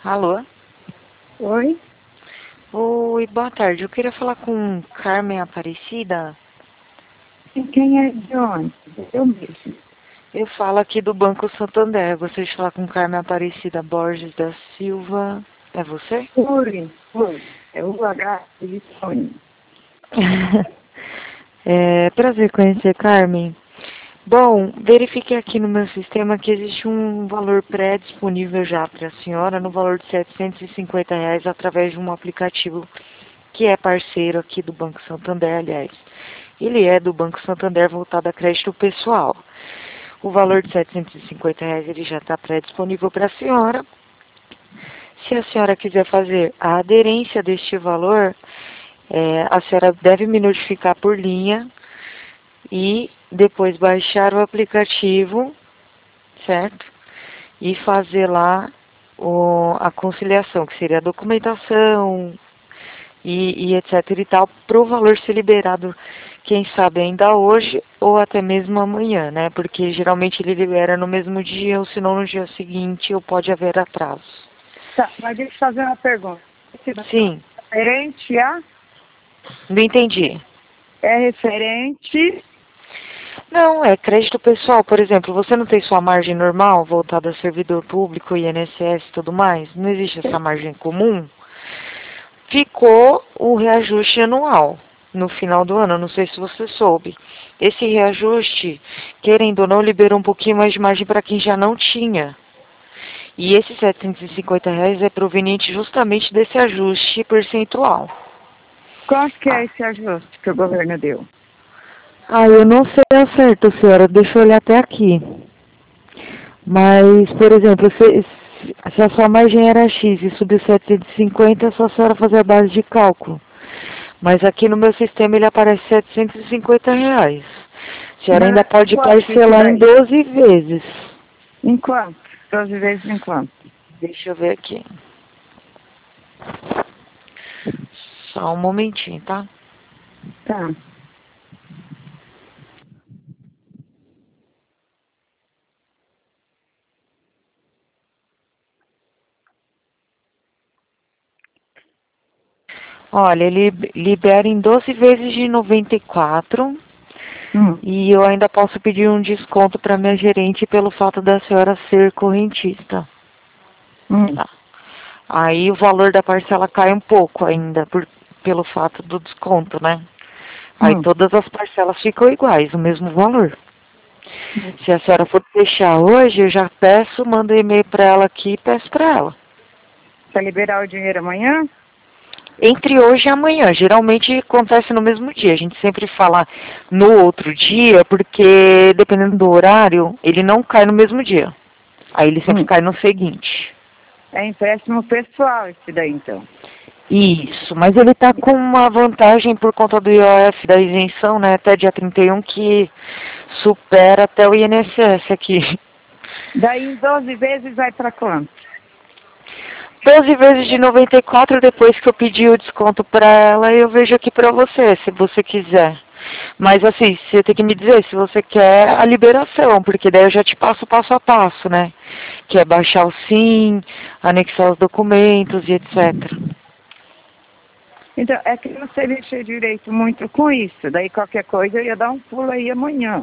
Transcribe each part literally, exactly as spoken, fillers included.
Alô? Oi? Oi, boa tarde. Eu queria falar com Carmen Aparecida. E quem é de onde? Eu mesmo. Eu falo aqui do Banco Santander. Gostaria de falar com Carmen Aparecida Borges da Silva. É você? Oi, oi. É o H de Sônia. É prazer conhecer, Carmen. Bom, verifiquei aqui no meu sistema que existe um valor pré-disponível já para a senhora no valor de setecentos e cinquenta reais através de um aplicativo que é parceiro aqui do Banco Santander, aliás. Ele é do Banco Santander voltado a crédito pessoal. O valor de setecentos e cinquenta reais ele já está pré-disponível para a senhora. Se a senhora quiser fazer a aderência deste valor, é, a senhora deve me notificar por linha e depois baixar o aplicativo, certo? E fazer lá o, a conciliação, que seria a documentação e, e etc e tal, para o valor ser liberado, quem sabe ainda hoje ou até mesmo amanhã, né? Porque geralmente ele libera no mesmo dia ou se não no dia seguinte ou pode haver atraso. Tá, mas deixa eu fazer uma pergunta. Sim, Referente a... não entendi. É referente... Não, é crédito pessoal, por exemplo, você não tem sua margem normal voltada a servidor público, I N S S e tudo mais? Não existe essa margem comum? Ficou o reajuste anual no final do ano, não sei se você soube. Esse reajuste, querendo ou não, liberou um pouquinho mais de margem para quem já não tinha. E esses setecentos e cinquenta reais é proveniente justamente desse ajuste percentual. Quanto que é Ah, esse ajuste que o governo deu? ah, eu não sei ao certo, senhora, deixa eu olhar até aqui. Mas, por exemplo, se, se a sua margem era X e subiu setecentos e cinquenta, é só a senhora fazer a base de cálculo. Mas aqui no meu sistema ele aparece setecentos e cinquenta reais. A senhora Mas ainda é pode quanto isso parcelar em daí? doze vezes. Em quanto? doze vezes em quanto? Deixa eu ver aqui. Só um momentinho, tá? Tá. Olha, ele libera em doze vezes de noventa e quatro Hum. e eu ainda posso pedir um desconto para minha gerente pelo fato da senhora ser correntista. Hum. Tá. Aí o valor da parcela cai um pouco ainda por, pelo fato do desconto, né? Aí Hum. todas as parcelas ficam iguais, o mesmo valor. Hum. Se a senhora for fechar hoje, eu já peço, mando um e-mail para ela aqui e peço para ela. Pra liberar o dinheiro amanhã? Entre hoje e amanhã, geralmente acontece no mesmo dia. A gente sempre fala no outro dia, porque dependendo do horário, ele não cai no mesmo dia. Aí ele sempre Hum. cai no seguinte. É empréstimo pessoal esse daí, então. Isso, mas ele está com uma vantagem por conta do I O F da isenção, né, até dia trinta e um, que supera até o I N S S aqui. Daí em doze vezes vai para quanto? doze vezes de noventa e quatro, depois que eu pedi o desconto para ela, eu vejo aqui para você, se você quiser. Mas assim, você tem que me dizer se você quer a liberação, porque daí eu já te passo passo a passo, né? Que é baixar o SIM, anexar os documentos e etcétera. Então, é que eu não sei mexer direito muito com isso. Daí qualquer coisa eu ia dar um pulo aí amanhã.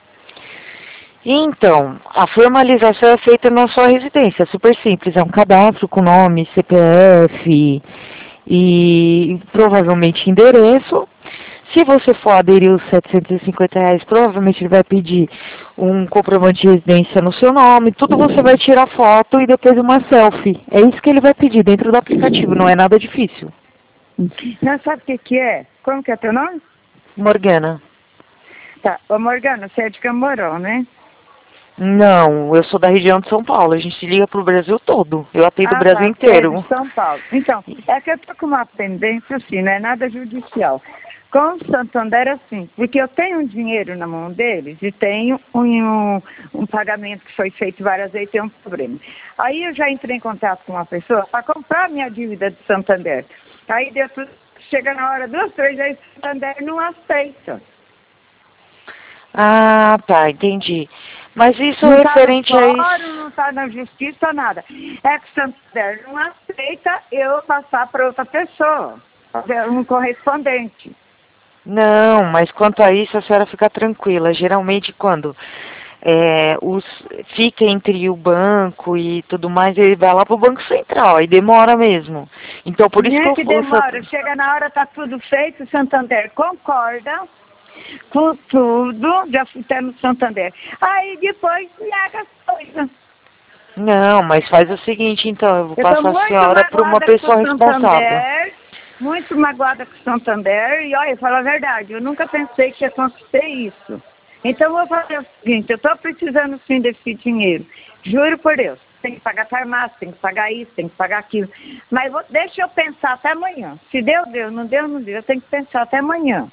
Então, a formalização é feita na sua residência, é super simples, é um cadastro com nome, C P F e provavelmente endereço. Se você for aderir os setecentos e cinquenta reais, provavelmente ele vai pedir um comprovante de residência no seu nome, tudo você vai tirar foto e depois uma selfie. É isso que ele vai pedir dentro do aplicativo, não é nada difícil. Não sabe o que que é? Como que é teu nome? Morgana. Tá. Ô Morgana, você é de Camorão, né? Não, eu sou da região de São Paulo, a gente liga pro Brasil todo, eu atendo o Ah, Brasil tá. Você é de inteiro. São Paulo. Então, é que eu tô com uma pendência assim, não é nada judicial. Com o Santander, assim, porque eu tenho um dinheiro na mão deles e tenho um, um, um pagamento que foi feito várias vezes e tem um problema. Aí eu já entrei em contato com uma pessoa para comprar minha dívida de Santander. Aí deu tudo, chega na hora, duas, três vezes, Santander não aceita. Ah, tá, entendi. Mas isso Não referente tá a no fórum, isso... não está na justiça, nada. É que o Santander não aceita eu passar para outra pessoa, um correspondente. Não, mas quanto a isso a senhora fica tranquila. Geralmente quando é, os, fica entre o banco e tudo mais, ele vai lá pro Banco Central, aí demora mesmo. Então por isso Não que é eu que falo... demora, chega na hora, tá tudo feito, o Santander concorda com tudo, já fizemos Santander. Aí depois nega as coisas. Não, mas faz o seguinte então, eu vou Eu estou passar a muito senhora para uma magoada com pessoa o responsável. Santander, muito magoada com o Santander, e olha, eu falo a verdade, eu nunca pensei que ia acontecer isso. Então eu vou fazer o seguinte, eu estou precisando sim desse dinheiro, juro por Deus, tem que pagar farmácia, tem que pagar isso, tem que pagar aquilo, mas vou, deixa eu pensar até amanhã, se deu, deu, não deu, não deu, eu tenho que pensar até amanhã.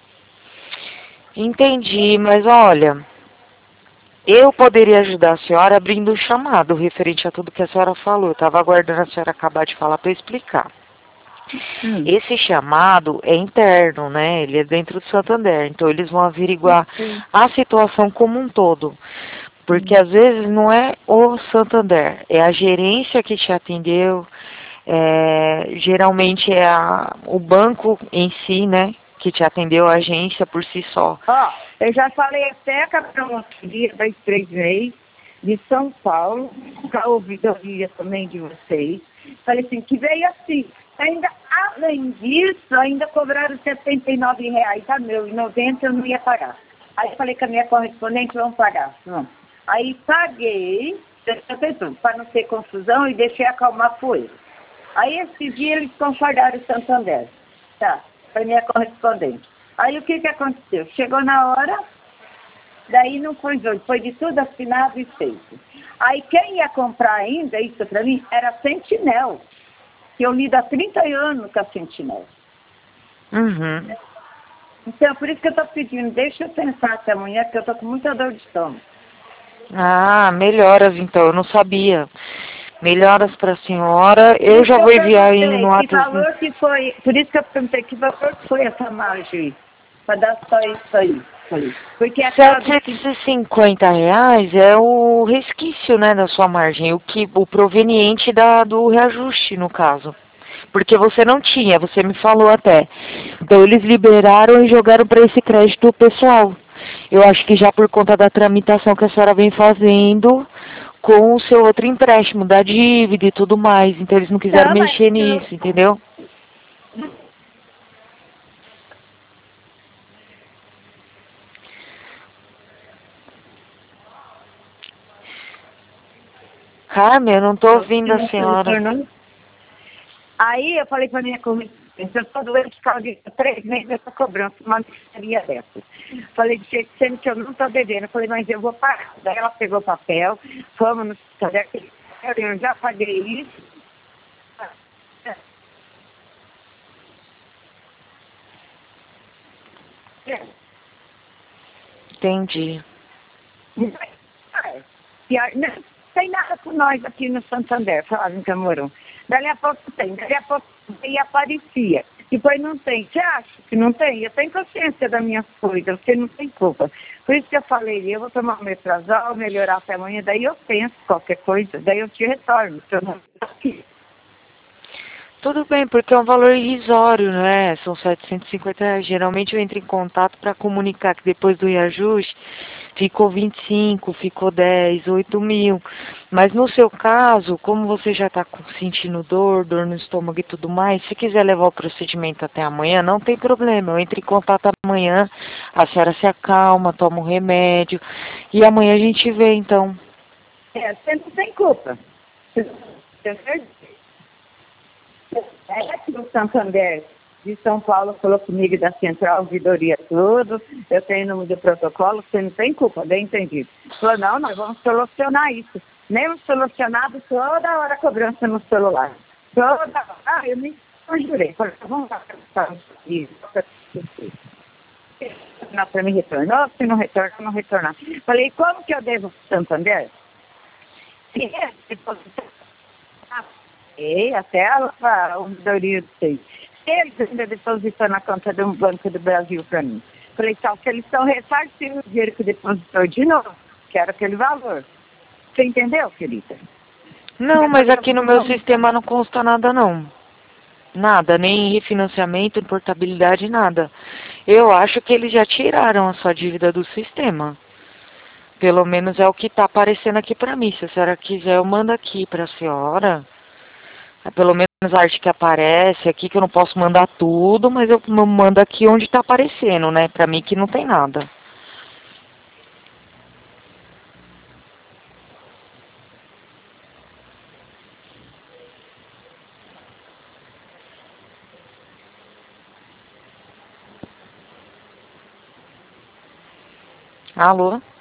Entendi, mas olha, eu poderia ajudar a senhora abrindo o chamado referente a tudo que a senhora falou. Eu estava aguardando a senhora acabar de falar para explicar. Hum. Esse chamado é interno, né? Ele é dentro do Santander, então eles vão averiguar Sim. a situação como um todo. Porque Hum. às vezes não é o Santander, é a gerência que te atendeu, é, geralmente é a, o banco em si, né? Que te atendeu, a agência por si só. Ó, eu já falei até com a promotoria da Estreitei de São Paulo, com a ouvidoria também de vocês. Falei assim, que veio assim. Ainda, além disso, ainda cobraram setenta e nove reais a meu, e noventa eu não ia pagar. Aí eu falei com a minha correspondente, vamos pagar. Vamos. Aí paguei, para não ter confusão, e deixei acalmar a poeira. Aí esse dia eles concordaram o Santander. Tá, foi minha correspondente. Aí o que que aconteceu? Chegou na hora, daí não foi doido, foi de tudo assinado e feito. Aí quem ia comprar ainda, isso pra mim, era a Sentinel, que eu lido há trinta anos com a Sentinel. Uhum. Então, por isso que eu tô pedindo, deixa eu pensar até amanhã, porque eu tô com muita dor de estômago. Ah, melhoras então, eu não sabia. Melhoras para a senhora. Por Eu isso já que eu vou enviar aí perguntei no que WhatsApp. valor que foi, por isso que eu perguntei que valor que foi essa margem, para dar só isso aí. Falei. Porque aquela do setecentos e cinquenta reais é o resquício, né, da sua margem, o que o proveniente da, do reajuste, no caso. Porque você não tinha, você me falou até. Então eles liberaram e jogaram para esse crédito pessoal. Eu acho que já por conta da tramitação que a senhora vem fazendo com o seu outro empréstimo, da dívida e tudo mais. Então eles não quiseram Não, mas mexer eu, nisso, entendeu? Carmen, eu não estou ouvindo a senhora. Aí eu falei para minha correspondente, eu estou doente por causa de três meses eu estou cobrando uma miseria dessa. Falei, de jeito sendo que eu não estou devendo. Eu falei, mas eu vou pagar. Daí ela pegou o papel, fomos no Santander, eu já paguei isso. Entendi. Não tem nada com nós aqui no Santander, falaram que moram. Dali a pouco tem, dali a pouco tem, aparecia. Depois não tem. Você acha que não tem? Eu tenho consciência das minhas coisas, você não tem culpa. Por isso que eu falei, eu vou tomar um metrazol, melhorar até amanhã, daí eu penso qualquer coisa, daí eu te retorno, se eu não estou aqui. Tudo bem, porque é um valor irrisório, né? São setecentos e cinquenta reais. Geralmente eu entro em contato para comunicar que depois do reajuste ficou vinte e cinco, ficou dez, oito mil. Mas no seu caso, como você já está sentindo dor, dor no estômago e tudo mais, se quiser levar o procedimento até amanhã, não tem problema. Eu entro em contato amanhã, a senhora se acalma, toma um remédio e amanhã a gente vê então. É, você não tem culpa. É que o Santander de São Paulo falou comigo da Central, ouvidoria tudo, eu tenho número de protocolo, você não tem culpa, bem entendido. Falou, não, nós vamos solucionar isso. Mesmo solucionado, toda hora cobrança no celular. Toda hora, ah, eu me conjurei. Falei, vamos lá, isso. Para me retornar, se não retornar, não retornar. Falei, como que eu devo Santander? Se é depositar, e até a, a ouvidoria de vocês. Eles ainda depositam na conta de um banco do Brasil para mim. Falei, tal, que eles estão ressarcindo o dinheiro que depositou de novo. que era aquele valor. Você entendeu, querida? Não, mas aqui no meu sistema não consta nada não. Nada, nem refinanciamento, portabilidade, nada. Eu acho que eles já tiraram a sua dívida do sistema. Pelo menos é o que está aparecendo aqui para mim. Se a senhora quiser, eu mando aqui para a senhora. É pelo menos a arte que aparece aqui, que eu não posso mandar tudo, mas eu mando aqui onde está aparecendo, né? Para mim que não tem nada. Alô?